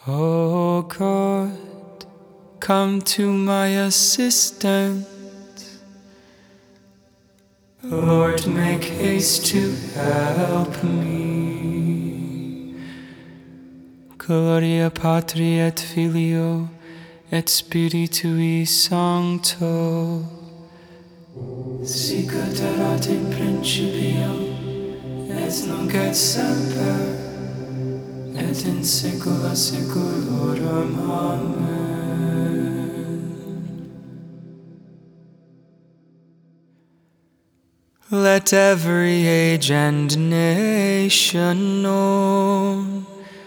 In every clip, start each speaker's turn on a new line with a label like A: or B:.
A: O God, come to my assistance. Lord, make haste to help me. Gloria Patri et Filio et Spiritui Sancto. Sic ut erat in principio, et nunc et semper, et in saecula saeculorum. Amen. Let every age and nation know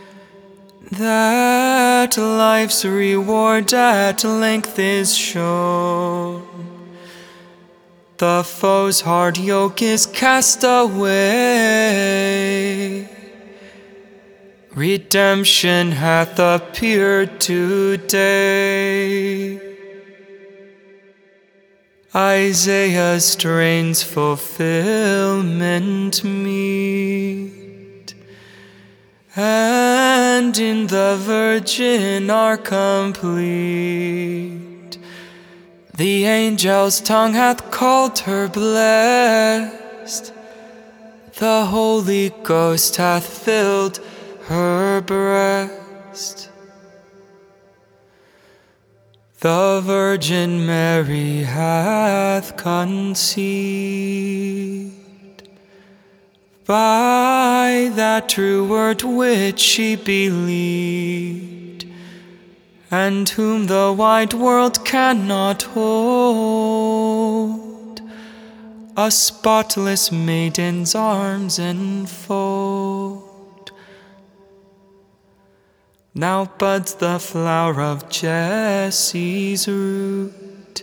A: that life's reward at length is shown. The foe's hard yoke is cast away. Redemption hath appeared today. Isaiah's strains fulfillment meet, and in the Virgin are complete. The angel's tongue hath called her blessed, the Holy Ghost hath filled her breast. The Virgin Mary hath conceived by that true word which she believed, and whom the wide world cannot hold, a spotless maiden's arms enfold. Now buds the flower of Jesse's root,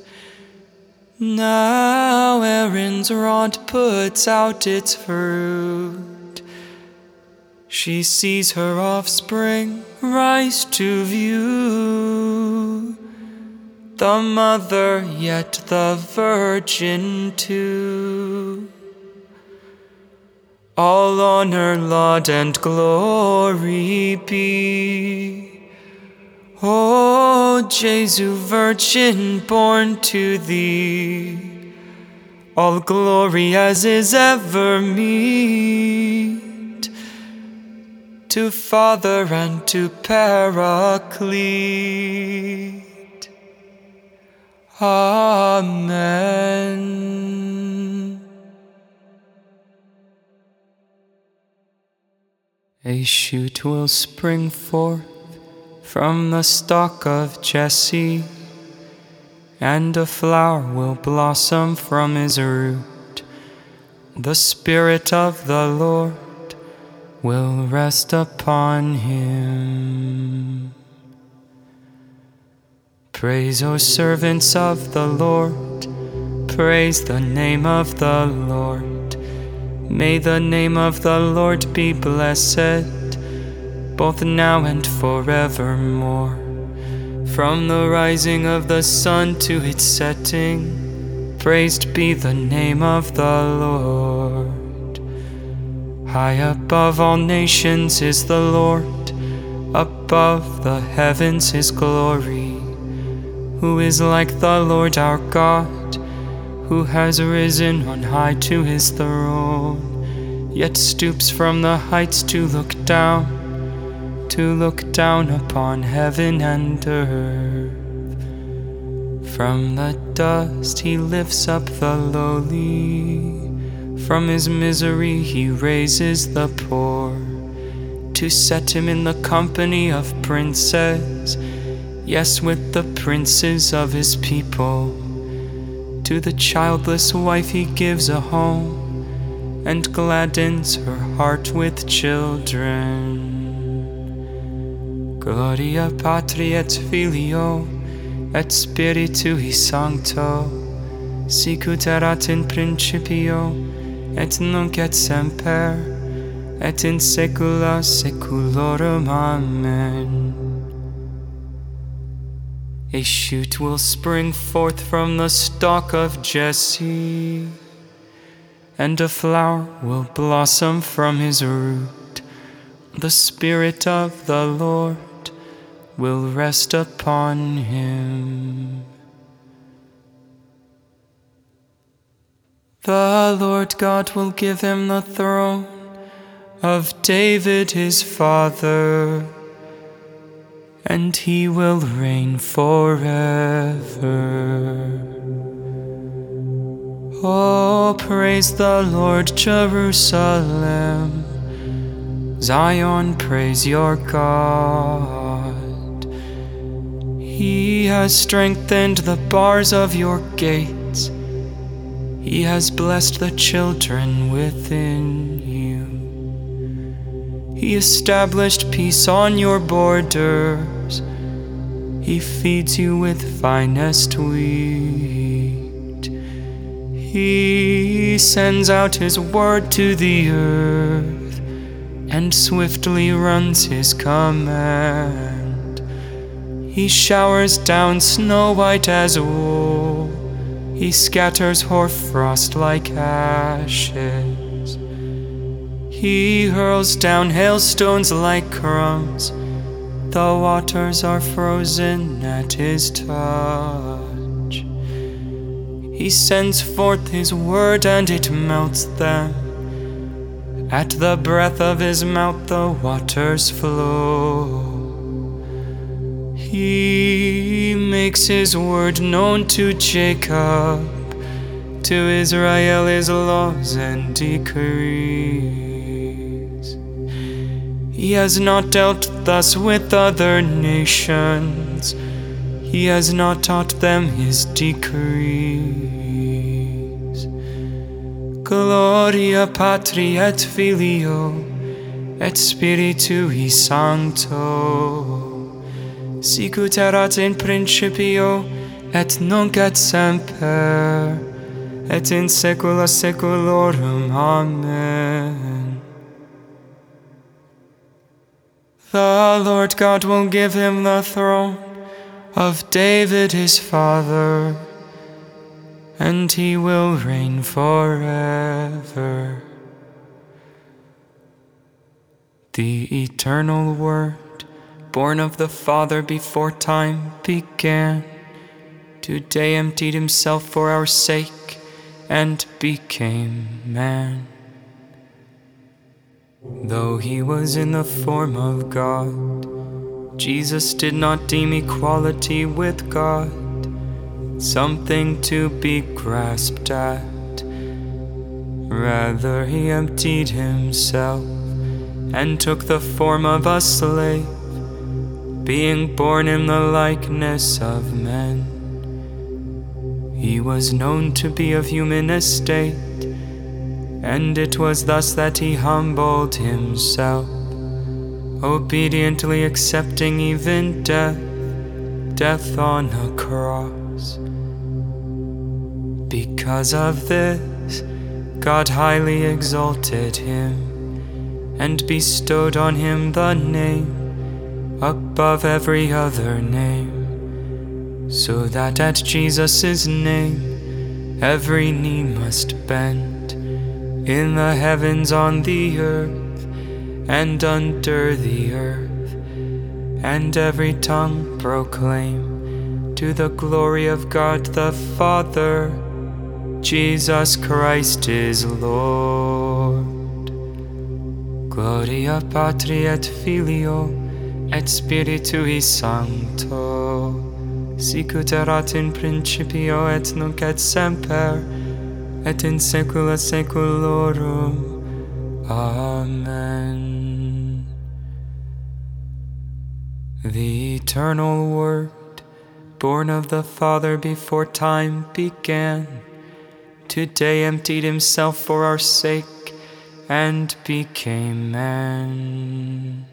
A: now Aaron's rod puts out its fruit. She sees her offspring rise to view, the mother yet the virgin too. All honor, laud, and glory be, O Jesu, Virgin born to thee. All glory as is ever meet to Father and to Paraclete. Amen. A shoot will spring forth from the stalk of Jesse, and a flower will blossom from his root. The Spirit of the Lord will rest upon him. Praise, O servants of the Lord, praise the name of the Lord. May the name of the Lord be blessed, both now and forevermore. From the rising of the sun to its setting, praised be the name of the Lord. High above all nations is the Lord, above the heavens his glory. Who is like the Lord our God, who has risen on high to his throne, yet stoops from the heights to look down upon heaven and earth. From the dust he lifts up the lowly, from his misery he raises the poor, to set him in the company of princes, yes, with the princes of his people. To the childless wife he gives a home, and gladdens her heart with children. Gloria Patri et Filio et Spiritui Sancto, sic ut erat in principio, et nunc et semper, et in saecula saeculorum. Amen. A shoot will spring forth from the stalk of Jesse, and a flower will blossom from his root. The Spirit of the Lord will rest upon him. The Lord God will give him the throne of David his father, and he will reign forever. Oh, praise the Lord, Jerusalem. Zion, praise your God. He has strengthened the bars of your gates. He has blessed the children within you. He established peace on your borders. He feeds you with finest wheat. He sends out his word to the earth and swiftly runs his command. He showers down snow white as wool. He scatters hoarfrost like ashes. He hurls down hailstones like crumbs. The waters are frozen at his touch. He sends forth his word and it melts them. At the breath of his mouth the waters flow. He makes his word known to Jacob, to Israel his laws and decrees. He has not dealt thus with other nations. He has not taught them his decrees. Gloria Patri et Filio et Spiritui Sancto, sicut erat in principio et nunc et semper et in saecula saeculorum. Amen. The Lord God will give him the throne of David his father, and he will reign forever. The eternal Word, born of the Father before time began, today emptied himself for our sake and became man. Though he was in the form of God, Jesus did not deem equality with God something to be grasped at. Rather, he emptied himself and took the form of a slave, being born in the likeness of men. He was known to be of human estate, and it was thus that he humbled himself, obediently accepting even death on a cross. Because of this, God highly exalted him and bestowed on him the name above every other name, so that at Jesus' name every knee must bend, in the heavens, on the earth, and under the earth, and every tongue proclaim to the glory of God the Father, Jesus Christ is Lord. Gloria Patri et Filio et Spiritui Sancto, sicut erat in principio et nunc et semper et in saecula saeculorum. Amen. The eternal Word, born of the Father before time began, today emptied himself for our sake and became man.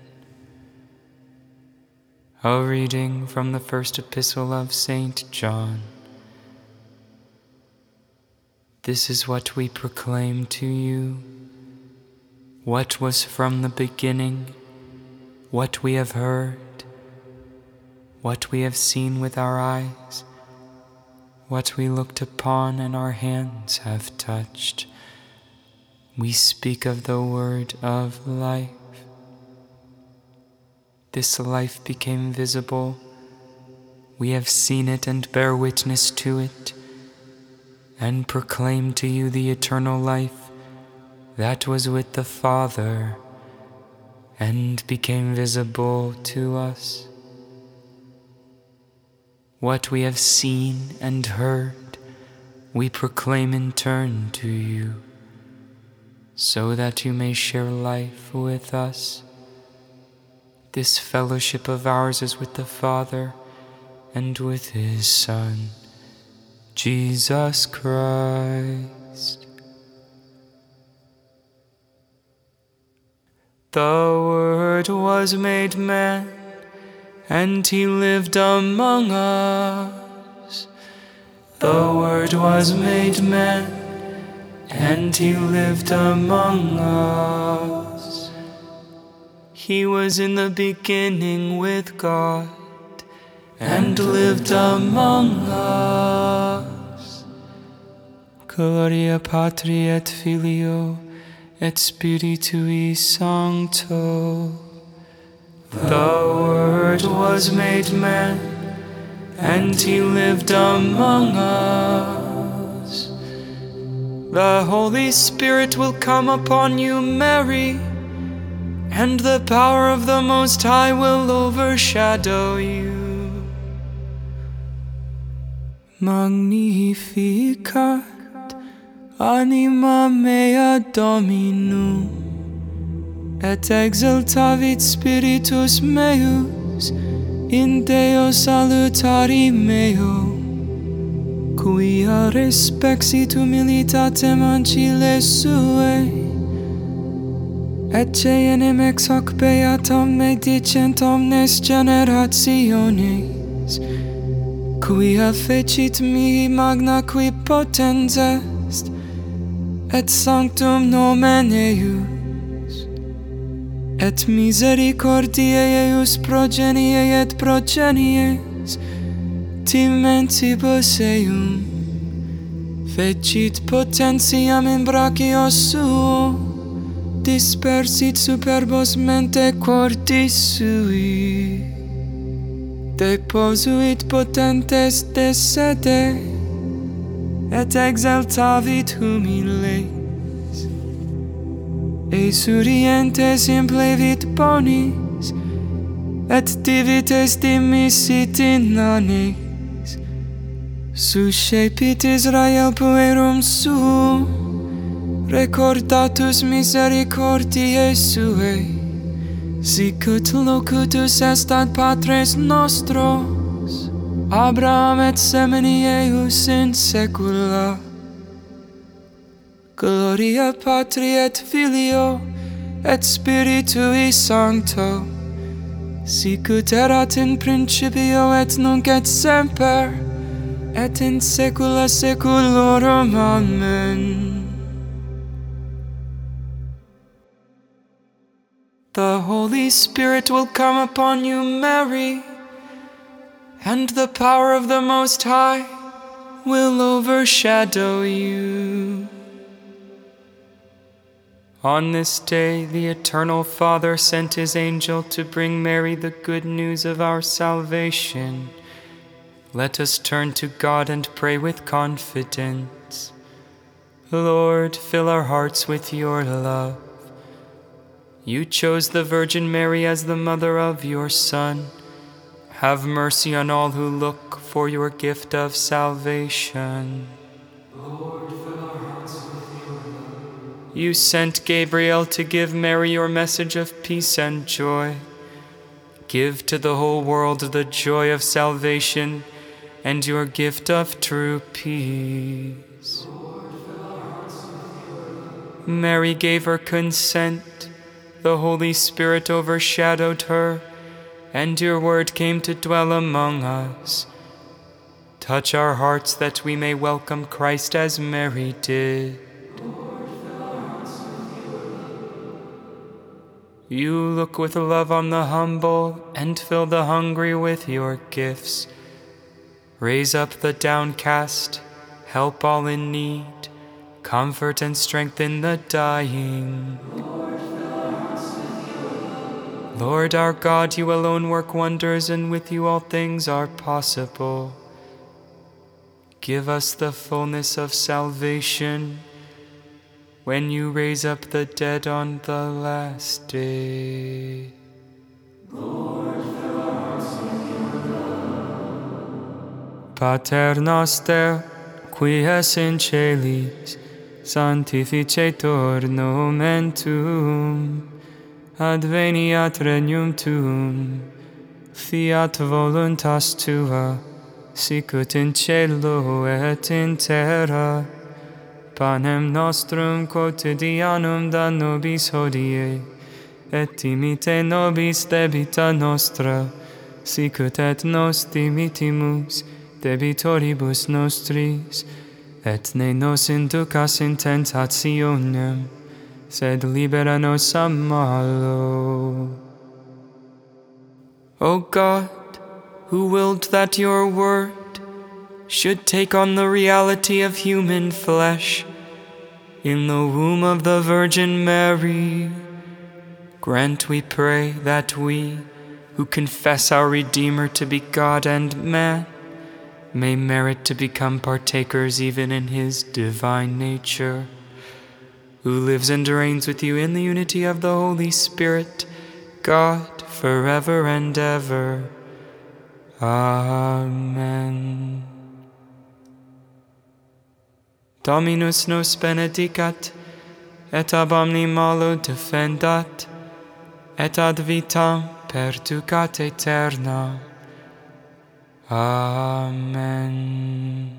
A: A reading from the first epistle of St. John. This is what we proclaim to you, what was from the beginning, what we have heard, what we have seen with our eyes, what we looked upon and our hands have touched. We speak of the word of life. this life became visible. We have seen it and bear witness to it, and proclaim to you the eternal life that was with the Father and became visible to us. What we have seen and heard, we proclaim in turn to you, so that you may share life with us. This fellowship of ours is with the Father and with His Son, Jesus Christ. The Word was made man, and He lived among us. The Word was made man, and He lived among us. He was in the beginning with God, and lived among us. Gloria Patri et Filio et Spiritui Sancto. The Word was made man, and He lived among us. The Holy Spirit will come upon you, Mary, and the power of the Most High will overshadow you. Magnificat anima mea Dominum, et exultavit spiritus meus in Deo salutari meo, quia respexit humilitatem ancile suae, et cenem ex hoc beatam me dicent omnes generationes, quia fecit mihi magna qui potens est, et sanctum nomen eius, et misericordiae eius progeniae et progenies timentibus eum, fecit potentiam in brachio suo, dispersit superbos mente cordis sui, deposuit potentes de sede, et exaltavit humiles, esurientes implevit bonis, et divites dimissit inanes, suscepit Israel puerum suum, recordatus misericordiae suae, sicut locutus est ad patres nostros, Abraham et semini eius in saecula. Gloria Patri et Filio et Spiritui Sancto, sicut erat in principio et nunc et semper, et in saecula saeculorum. Amen. The Holy Spirit will come upon you, Mary, and the power of the Most High will overshadow you. On this day, the Eternal Father sent His angel to bring Mary the good news of our salvation. Let us turn to God and pray with confidence. Lord, fill our hearts with your love. You chose the Virgin Mary as the mother of your Son. Have mercy on all who look for your gift of salvation. Lord, fill our hearts with your love. You sent Gabriel to give Mary your message of peace and joy. Give to the whole world the joy of salvation and your gift of true peace. Lord, fill our hearts with your love. Mary gave her consent. The Holy Spirit overshadowed her, and your word came to dwell among us. Touch our hearts that we may welcome Christ as Mary did. Lord, fill our hearts with your love. You look with love on the humble and fill the hungry with your gifts. Raise up the downcast, help all in need, comfort and strengthen the dying. Lord our God, you alone work wonders, and with you all things are possible. Give us the fullness of salvation when you raise up the dead on the last day. Pater noster, qui es in celis, sanctificetur nomen tuum, adveniat regnum tuum, fiat voluntas tua, sicut in cielo et in terra. Panem nostrum quotidianum da nobis hodie, et dimite nobis debita nostra, sicut et nos dimittimus debitoribus nostris, et ne nos inducas in tentationem, sed libera nos a malo. O God, who willed that your word should take on the reality of human flesh in the womb of the Virgin Mary, grant, we pray, that we, who confess our Redeemer to be God and man, may merit to become partakers even in his divine nature, who lives and reigns with you in the unity of the Holy Spirit, God, forever and ever. Amen. Dominus nos benedicat, et ab omni malo defendat, et ad vitam perducat aeterna. Amen.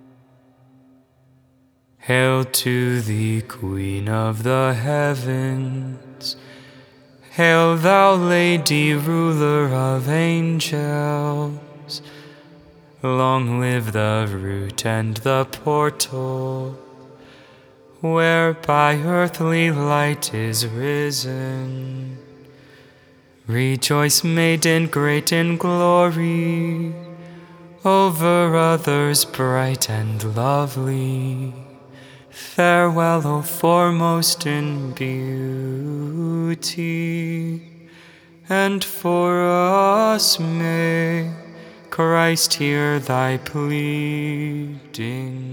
A: Hail to thee, Queen of the heavens. Hail, thou Lady, ruler of angels. Long live the root and the portal, whereby earthly light is risen. Rejoice, maiden great in glory, over others bright and lovely. Farewell, O foremost in beauty, and for us may Christ hear thy pleading.